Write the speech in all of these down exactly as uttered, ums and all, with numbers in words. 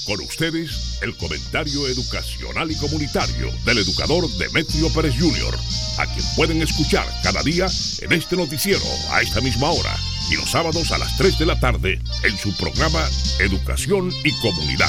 Con ustedes, el comentario educacional y comunitario del educador Demetrio Pérez junior, a quien pueden escuchar cada día en este noticiero a esta misma hora y los sábados a las tres de la tarde en su programa Educación y Comunidad.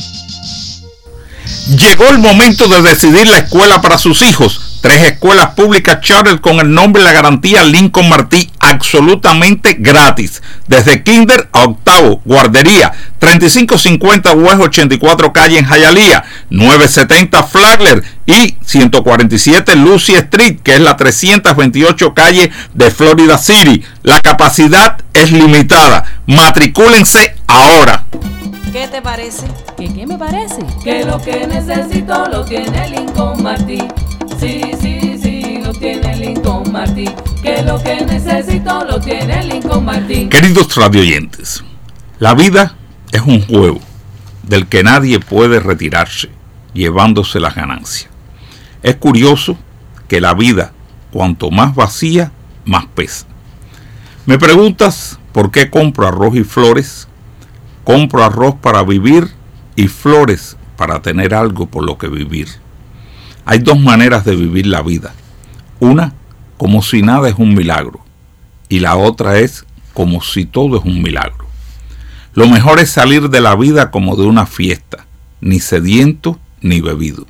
Llegó el momento de decidir la escuela para sus hijos. Tres escuelas públicas charter con el nombre y la garantía Lincoln Martí, absolutamente gratis. Desde kinder a octavo, guardería, treinta y cinco cincuenta West ochenta y cuatro calle en Hialeah, novecientos setenta Flagler y ciento cuarenta y siete Lucy Street, que es la trescientos veintiocho calle de Florida City. La capacidad es limitada. Matricúlense ahora. ¿Qué te parece? ¿Qué, qué me parece? Que lo que necesito lo tiene Lincoln Martí. Sí, sí, sí, lo tiene Lincoln Martí. Que lo que necesito lo tiene Lincoln Martí. Queridos radioyentes, la vida es un juego del que nadie puede retirarse llevándose las ganancias. Es curioso que la vida, cuanto más vacía, más pesa. Me preguntas por qué compro arroz y flores. Compro arroz para vivir y flores para tener algo por lo que vivir. Hay dos maneras de vivir la vida. Una, como si nada es un milagro. Y la otra es como si todo es un milagro. Lo mejor es salir de la vida como de una fiesta, ni sediento ni bebido.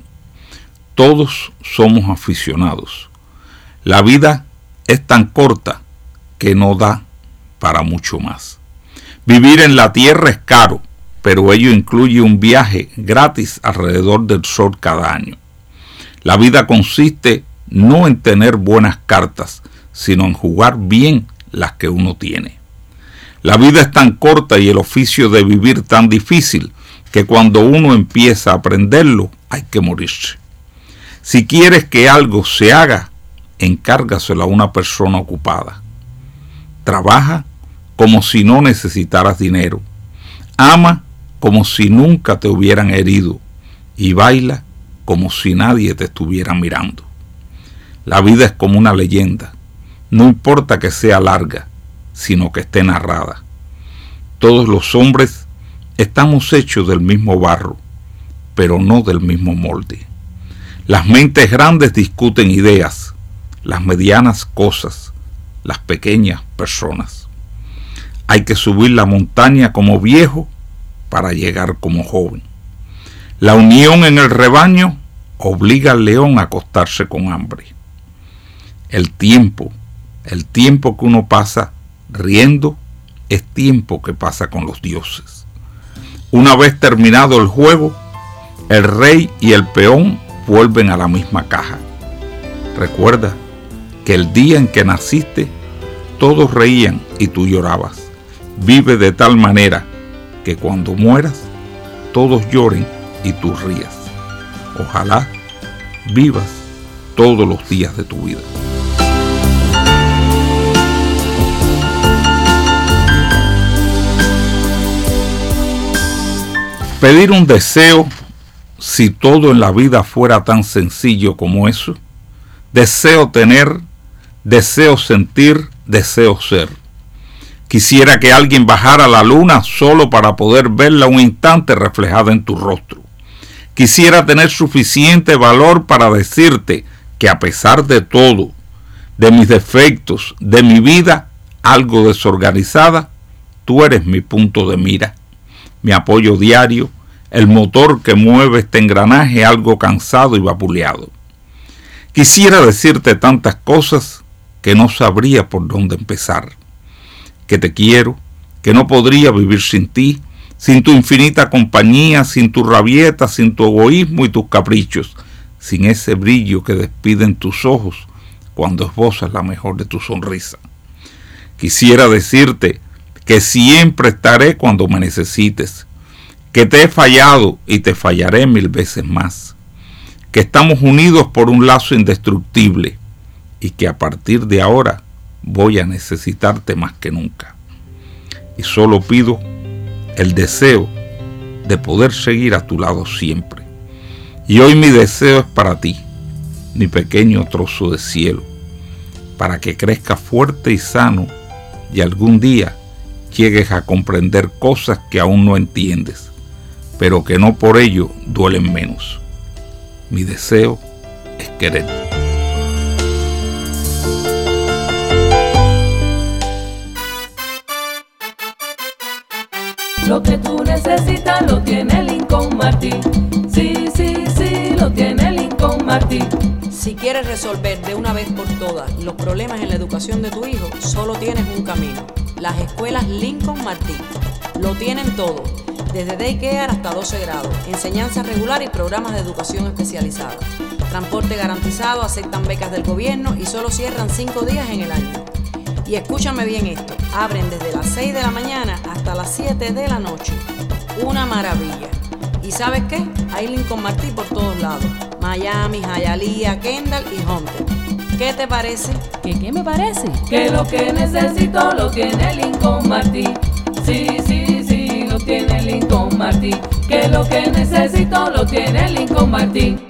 Todos somos aficionados. La vida es tan corta que no da para mucho más. Vivir en la tierra es caro, pero ello incluye un viaje gratis alrededor del sol cada año. La vida consiste no en tener buenas cartas, sino en jugar bien las que uno tiene. La vida es tan corta y el oficio de vivir tan difícil que cuando uno empieza a aprenderlo hay que morirse. Si quieres que algo se haga, encárgaselo a una persona ocupada. Trabaja como si no necesitaras dinero. Ama como si nunca te hubieran herido. Y baila como si nadie te estuviera mirando. La vida es como una leyenda. No importa que sea larga, sino que esté narrada. Todos los hombres estamos hechos del mismo barro, pero no del mismo molde. Las mentes grandes discuten ideas, las medianas cosas, las pequeñas personas. Hay que subir la montaña como viejo para llegar como joven. La unión en el rebaño obliga al león a acostarse con hambre. El tiempo, el tiempo que uno pasa riendo, es tiempo que pasa con los dioses. Una vez terminado el juego, el rey y el peón vuelven a la misma caja. Recuerda que el día en que naciste, todos reían y tú llorabas. Vive de tal manera que cuando mueras, todos lloren y tú rías. Ojalá vivas todos los días de tu vida. Pedir un deseo, si todo en la vida fuera tan sencillo como eso. Deseo tener, deseo sentir, deseo ser. Quisiera que alguien bajara a la luna solo para poder verla un instante reflejada en tu rostro. Quisiera tener suficiente valor para decirte que a pesar de todo, de mis defectos, de mi vida algo desorganizada, tú eres mi punto de mira, mi apoyo diario, el motor que mueve este engranaje algo cansado y vapuleado. Quisiera decirte tantas cosas que no sabría por dónde empezar. Que te quiero, que no podría vivir sin ti, sin tu infinita compañía, sin tu rabieta, sin tu egoísmo y tus caprichos, sin ese brillo que despiden tus ojos cuando esbozas la mejor de tu sonrisa. Quisiera decirte que siempre estaré cuando me necesites, que te he fallado y te fallaré mil veces más, que estamos unidos por un lazo indestructible y que a partir de ahora voy a necesitarte más que nunca. Y solo pido el deseo de poder seguir a tu lado siempre. Y hoy mi deseo es para ti, mi pequeño trozo de cielo, para que crezcas fuerte y sano y algún día llegues a comprender cosas que aún no entiendes, pero que no por ello duelen menos. Mi deseo es querer. Lo que tú necesitas lo tiene Lincoln Martin. Sí, sí, sí, lo tiene Lincoln Martin. Si quieres resolver de una vez por todas los problemas en la educación de tu hijo, solo tienes un camino: las escuelas Lincoln Martin. Lo tienen todo, desde daycare hasta doce grados, enseñanza regular y programas de educación especializada. Transporte garantizado, aceptan becas del gobierno y solo cierran cinco días en el año. Y escúchame bien esto, abren desde las seis de la mañana hasta las siete de la noche. Una maravilla. ¿Y sabes qué? Hay Lincoln Martin por todos lados: Miami, Hialeah, Kendall y Hunter. ¿Qué te parece? ¿Qué, qué me parece? Que lo que necesito lo tiene Lincoln Martin. Sí, sí, sí, lo tiene Lincoln Martin. Que lo que necesito lo tiene Lincoln Martin.